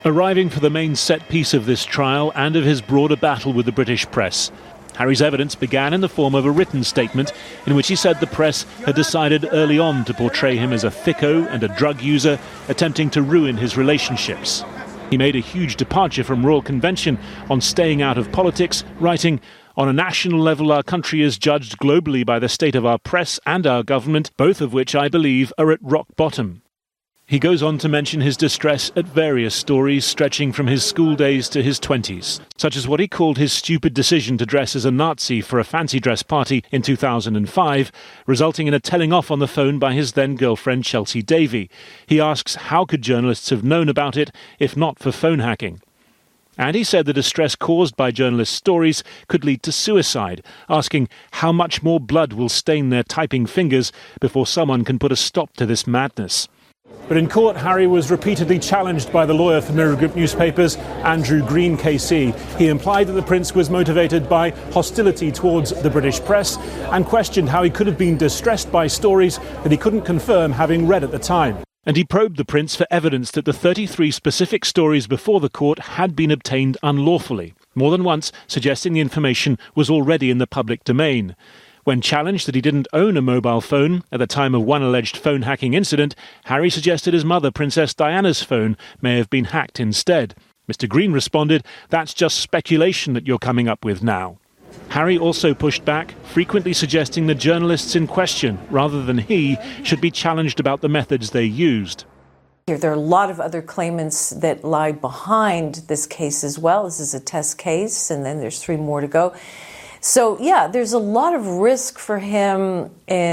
Arriving for the main set piece of this trial and of his broader battle with the British press. Harry's evidence began in the form of a written statement in which he said the press had decided early on to portray him as a thicko and a drug user attempting to ruin his relationships. He made a huge departure from royal convention on staying out of politics, writing, "On a national level, our country is judged globally by the state of our press and our government, both of which I believe are at rock bottom." He goes on to mention his distress at various stories stretching from his school days to his 20s, such as what he called his stupid decision to dress as a Nazi for a fancy dress party in 2005, resulting in a telling off on the phone by his then-girlfriend Chelsea Davy. He asks how could journalists have known about it if not for phone hacking? And he said the distress caused by journalists' stories could lead to suicide, asking how much more blood will stain their typing fingers before someone can put a stop to this madness. But in court, Harry was repeatedly challenged by the lawyer for Mirror Group newspapers, Andrew Green KC. He implied that the prince was motivated by hostility towards the British press and questioned how he could have been distressed by stories that he couldn't confirm having read at the time. And he probed the prince for evidence that the 33 specific stories before the court had been obtained unlawfully, more than once suggesting the information was already in the public domain. When challenged that he didn't own a mobile phone at the time of one alleged phone hacking incident, Harry suggested his mother, Princess Diana's phone, may have been hacked instead. Mr. Green responded, "That's just speculation that you're coming up with now." Harry also pushed back, frequently suggesting the journalists in question, rather than he, should be challenged about the methods they used. There are a lot of other claimants that lie behind this case as well. This is a test case, and then there's 3 more to go. So, yeah, there's a lot of risk for him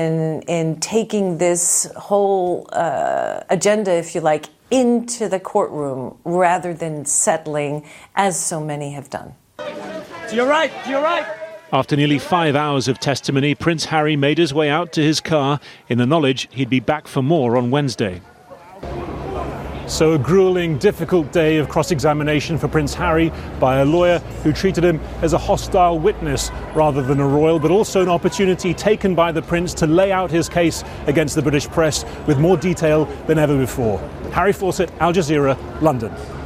in taking this whole agenda, if you like, into the courtroom rather than settling, as so many have done. To your right, to your right. After nearly 5 hours of testimony, Prince Harry made his way out to his car in the knowledge he'd be back for more on Wednesday. So a grueling, difficult day of cross-examination for Prince Harry by a lawyer who treated him as a hostile witness rather than a royal, but also an opportunity taken by the prince to lay out his case against the British press with more detail than ever before. Harry Fawcett, Al Jazeera, London.